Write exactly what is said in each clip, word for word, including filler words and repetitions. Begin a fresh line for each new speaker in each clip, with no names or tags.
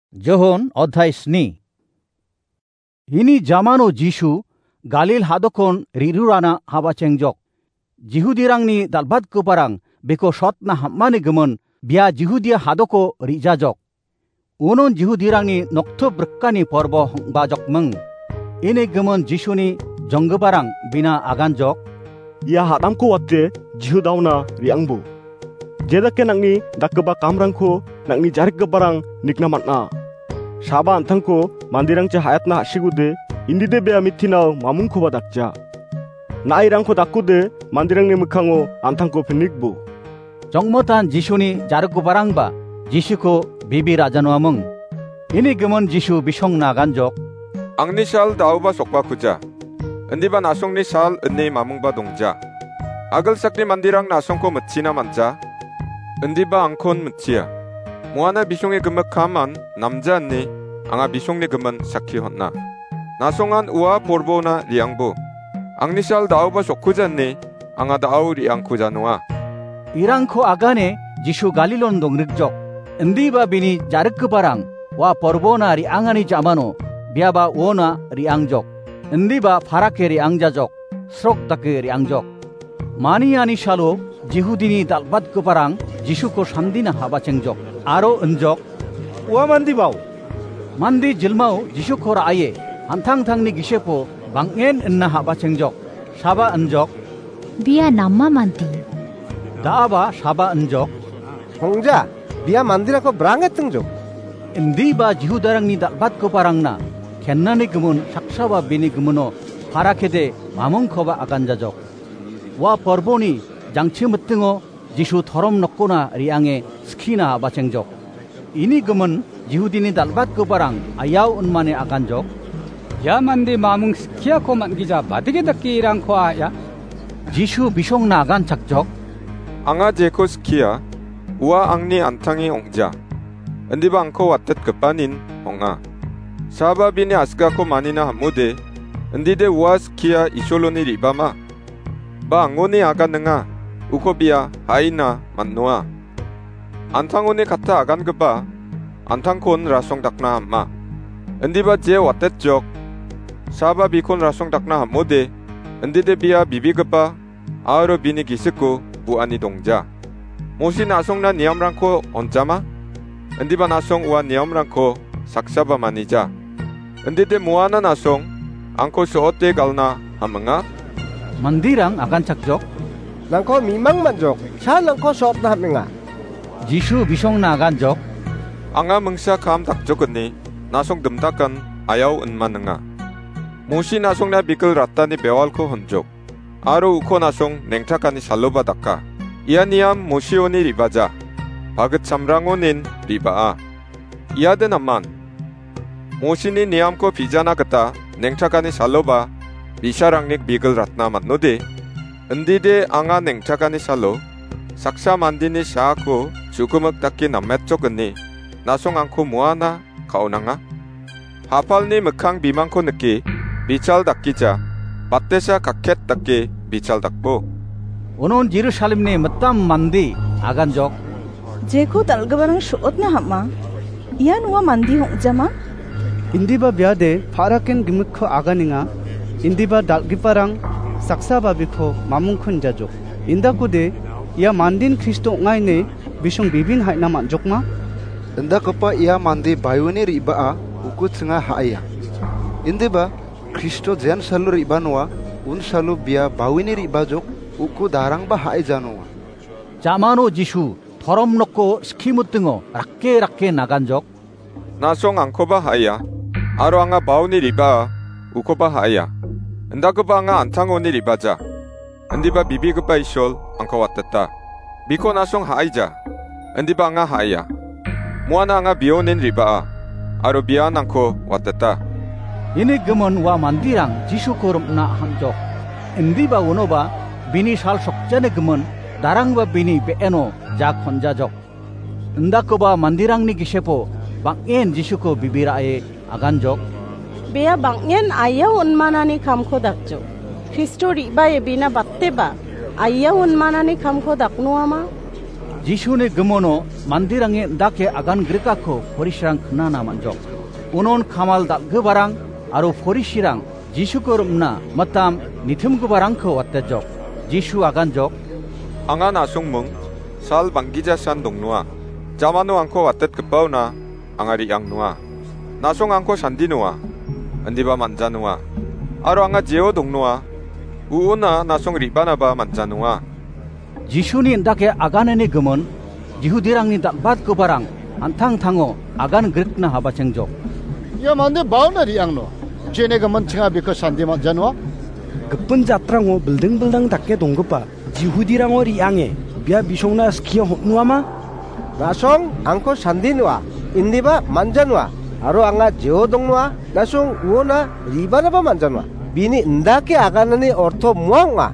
Johon Odhai Sni Ini Jamano Jishu Galil Hadokon Rirurana Habacengjok Jihudirangni Dalbat Kuparang Beko Shotna Hamani Gemon Bia Jihudia Hadoko Rijajok Unon Jihudirangni Nokto Berkani Porbo Bajok Meng Ini Gemon Jishuni Jonggebarang Bina Aganjok
Ya Hadamko Wate Jihudauna Riangbu Jedake Nangni Dakeba Kamrangko Nangni Jarik Gebarang Nikna Matna Shaba Antangko Mandirang Hayatna Shigude Indide Bea Mitinau Mamungko Badakja Nairangko Dakude Mandirang Mukango Antangko Penikbu
Jongmotan Jishuni Jarko Barangba Jishuko Bibi Rajanwamung Ini Gemon Jishu Bishong Naganjok
Angni Shal Dauba Sokba Kuja Endiba Nasongni Shal Enni Mamungba Dongja Agal Sakni Mandirang Nasongko Metsina Manja Endiba Angkon Metsia Muana Bishong의 금은 가만 남자 언니 앙아 비숑네 금은 삭히 혼나 나송한 우아 보르보나 리앙부 앙니샬 다우바 쇼쿠잔니 앙아 다우 리앙쿠자노아
이랑코 아가네 지슈 갈릴론 동릭족 엔디바 비니 자르크 바랑 와 보르보나 리앙아니 자마노 비아바 오나 리앙족 엔디바 파라케 리앙자족 스록 다케 리앙족 마니아니 샬로 지후디니 달밭 쿠바랑 지슈코 산디나 하바쟁족 Aro enjok,
Wa mandi bau.
Mandi jilmau jisukor aye, antang tang ni gisepo, bangen enna haba cengjok, shaba enjok.
Dia nama mandi.
Daaba shaba enjok.
Hongja, dia mandira ko branget tengjok.
Endi ba jihudarang ni dalbat ko parang na, kenna ni gemun saksaba bini gemuno, parakede mamung koba akan jajok. Wa porboni jangchi metengo. 지슈 더럼 넣고나 리앙에 스키나 바쟁적 이니 금은 지후디니 달밭 그바랑 아야우 은만에 아간적
야만데 마뭉 스키야코 만기자 마드게 닫기랑 코아야
지슈 비숑나 아간 작적
앙아 제코 스키야 우아 앙니 안탕이 옹자 엔디바 앙코 왔듯 급반인 옹아 사바비니 아스가코 마니나 한무데 엔디데 우아 스키야 이쇼로니 리바마 바 앙고니 아가능아 우코비야 하이나 만노아 안탕오니 가타 아간 그바 안탕콘 라송 닥나 함마 엔디바 제 왔댔적 사바 비콘 라송 닥나 함모데 엔디데 비야 비비 그바 아으로 비니 기스쿠 부아니 동자 모시 나송나 니암랑코 언자마 엔디바 나송 우아 니암랑코 삭사바 마니자 엔디데 모아나 나송 앙코 소어테 갈나 함응아
만디랑 아간 작적
Langko mimang manjok, sha langko shot na haminga.
지슈 비숑 나간적
앙아 멍샤 감 닥적언니 나송 듬다간 아야우 은마능아 모시 나송나 비끌 라따니 베왈코 헌족 아로 우코 나송 냉타까니 살로바 닥카 이아니암 모시오니 리바자 바긋 참랑오닌 리바아 이아든 암만 모시니 니암코 비자나 그따 냉타까니 살로바 미샤랑닉 비끌 라따나 만노디 은디데 앙아 냉차가니 살로 삭사 만디니 샤코 주구먹 닦기 남맷쪽은니 나송 않고 뭐하나 가오낭아 하팔니 묵항 비망코 느끼 미찰 닦기자 바테샤 각켓 닦기 미찰 닦고
오non 예루살렘네 맞담 만디 아간적
제코 달가바랑 쇼otna 함마 이안 우와 만디 홍자마
인디바 비아데 파라켄 기묵코 아가닝아 인디바 달기파랑 Saksaba biko mamungkun jajok. Indaku de, ia mandin Kristo ngaine bisong bibin hai na manjok ma.
Indaku pa ia mandi bayuni riba a uku tengah haya. Indiba Kristo jen salu riba noa un salu bia bawini riba jok uku darang ba hai janoa.
자마노 지슈 더럼 넣고 스키무등어 락게 락게 나간적
나송 앙코바 하야 아로 앙아 바우니 리바 우코바 하야 엔다그바 앙아 안탕오니 리바자 엔디바 비비그바 이쇼 앙코 왔댔다 미코 나송 하이자 엔디바 앙아 하야 모아나 앙아 비오닌 리바 아로 비안 앙코 왔댔다
이네 금은 와 만디랑 지슈 코름나 한적 엔디바 오노바 비니 살 속전에 금은 다랑바 비니 베에노 자 혼자적 엔다그바 만디랑니 기셰포 방엔 지슈코 비비라에 아간적
Bea bangyen ayaw unmanani kamko dakjo. Kristo riba e bina batte ba ayaw unmanani kamko daknuama.
지슈네 금모노 만디랑에 나케 아간 그르카코 포리시랑 크나나 만족 우논 카말 달그바랑 아로 포리시랑 지슈거름나 마탐 니틈그바랑코 왔대족 지슈 아간족
anga nasung mung sal banggija san dong nuwa jamano angko watet kepau na angari yang nuwa nasung angko sandi nuwa andiba manja nuwa aro anga jeo dong nuwa uuna nasung ribana ba manja nuwa
지슈니 인다케 아간에니 금은 지후디랑니 달밭 그바랑 안탕탕어 아간 그릇나 하바쟁족
야 만데 바우나리 양노 제네 금은 칭아 비커 산디만 잔와
급분 자트랑오 빌딩빌딩 닦게 동급바 지후디랑오 리앙에 비아 비숑나 스키어 호누아마
나송 앙코 산디누아 인디바 만잔와 아로 앙아 제오동누아 나송 우오나 리바나바 만잔와 비니 인다케 아간에니 orto 무앙와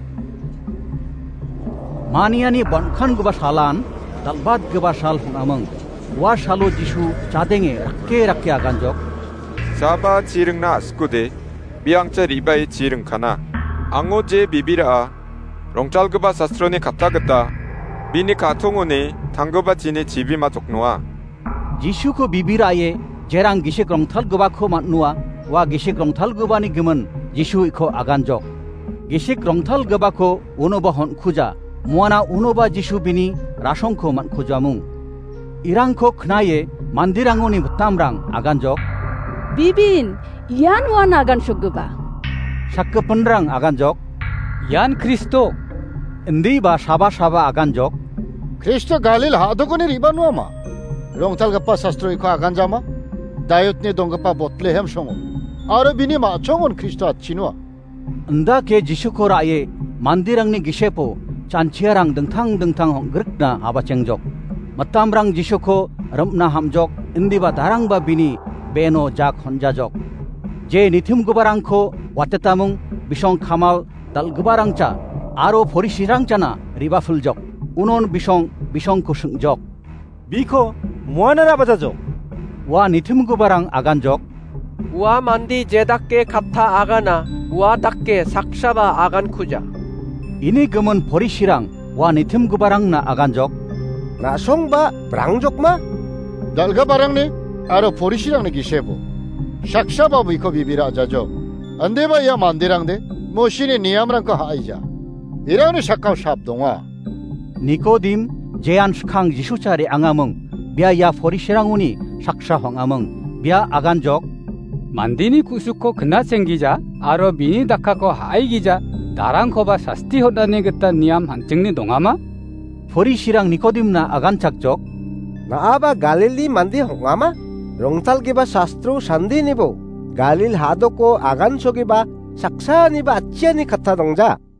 मानियानी बनखन गुबा सालान दलबाद गुबा साल हुनामंग वा सालो जिशु चादेंगे रक्के रक्के आगांजोक
사바 지릉나 아스쿠데 미앙자 리바이 지릉카나 앙오제 비비라 롱짤그바 사스트로니 갑타그다 비니 카통오네 당거바 지네 지비마 족노아
지슈 코 비비라에 제랑 기식 롱탈 구바 코 만누아 와 기식 롱탈 구바니 금은 지슈 코 아간족 기식 롱탈 구바 코 오노바 헌쿠자 무아나 우노바 지슈비니 라송코 만코자뭉 이랑코 크나예 만디랑오니 부탐랑 아간족
비빈 이안 와 나간 쇼그바
샤크펀랑 아간족
얀 크리스토
인디바 사바 사바 아간족
크리스토 갈릴 하도코니 리바누아마 롱탈가파 사스트로이코 아간자마 다이ot니 동가파 보틀레헴 송오 아르비니 마총온 크리스토 아치누아
인다케 지슈코라예 만디랑니 기셰포 찬치아랑 등탕 등탕 그릇나 아바쟁족 마탐랑 지쇼코 럼나 함족 인디바 다랑바 비니 베노 작 혼자족 제 니팀 구바랑코 와테타뭉 비숑 카말 달그바랑차 아로 포리시랑차나 리바풀족 우논 비숑 비숑 코승족
비코 무아나라 바자족
와 니팀 구바랑 아간족
와 만디 제답게 갑타 아가나 와 닥게 삭샤바 아간 쿠자
이니 금은 포리시랑 와 니팀 구바랑나 아간족
나송바 브랑족마 달가바랑니 아로 포리시랑니 기셰보 샥샤바 비코 비비라 자족 안데바 야 만디랑데 모시니 니암랑코 하이자 이라니 샤카우 샵동아
니코딤 제안 슈캉 지슈차리 앙아멍 비아야 포리시랑우니 샥샤 황아멍 비아 아간족
만디니 쿠수코 그나 생기자 아로 비니 다카코 하이기자 나랑 코바 사스티 호다니 그따 니암 한증니 동아마
포리시랑 니코딤나 아간착족
나아바 갈릴리 만디 홍아마 롱탈기바 사스트로 산디니보 갈릴 하도코 아간초기바 삭사니바 아치아니 카타동자